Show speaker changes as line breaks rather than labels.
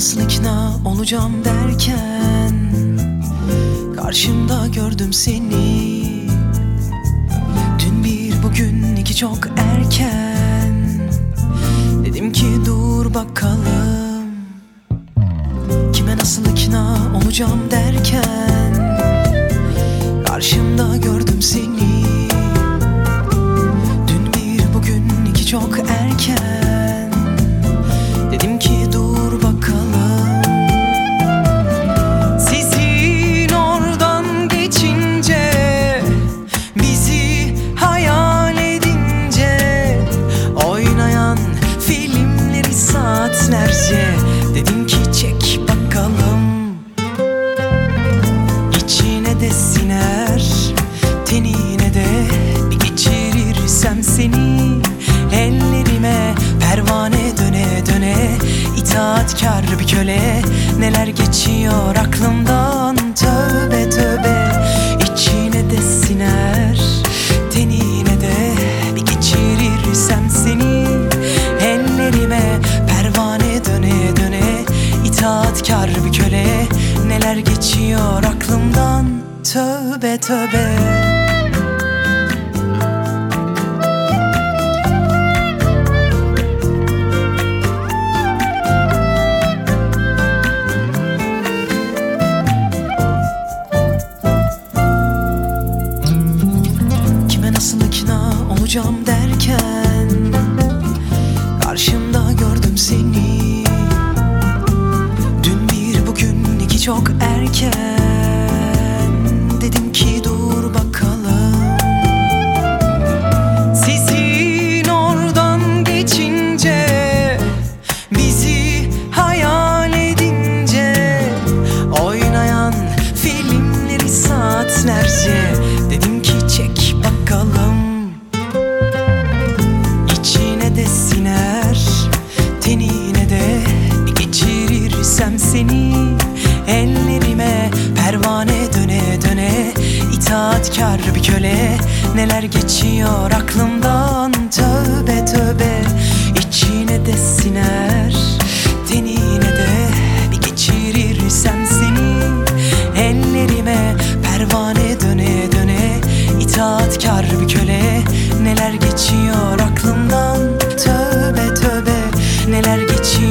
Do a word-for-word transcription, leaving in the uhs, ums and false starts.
nasıl ikna olacağım derken karşımda gördüm seni. Dün bir bugün iki çok erken. Dedim ki dur bakalım, kime nasıl ikna olacağım derken karşımda gördüm seni. Dün bir bugün iki çok erken. Dedim ki dur bakalım. Sizin oradan geçince, bizi hayal edince, oynayan filmleri saatlerce, dedim ki çek bakalım. İçine de siner, tenine de bir geçirirsem seni. Ellerime pervane döne döne, itaatkar bir köle. Neler geçiyor aklımdan, tövbe tövbe. İçine de siner, tenine de bir geçirirsem seni. Ellerime pervane döne döne, itaatkar bir köle. Neler geçiyor aklımdan, tövbe tövbe. Olacağım derken karşımda gördüm seni. Dün bir bugün iki çok erken. Dedim ki dur bakalım. Sizin oradan geçince, bizi hayal edince, oynayan filmleri saatlerce, dedim ki çek bakalım. De siner, tenine de bir geçirirsem seni. Ellerime pervane döne döne, itaatkar bir köle. Neler geçiyor aklımdan, tövbe tövbe. İçine de siner, tenine de bir geçirirsem seni. Ellerime pervane döne döne, itaatkar bir köle. Neler geçiyor aklımdan, tövbe tövbe. Neler geçiyor